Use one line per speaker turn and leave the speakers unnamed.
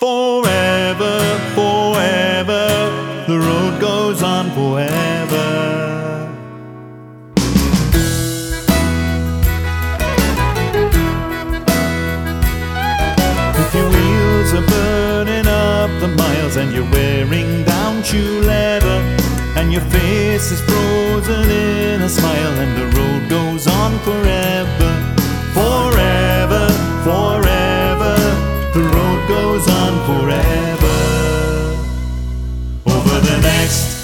Forever, forever, the road goes on forever. If your wheels are burning up the miles and you're wearing down shoe leather, and your face is frozen in a smile, and the road goes on forever. Forever, forever, the road goes on forever. Over the next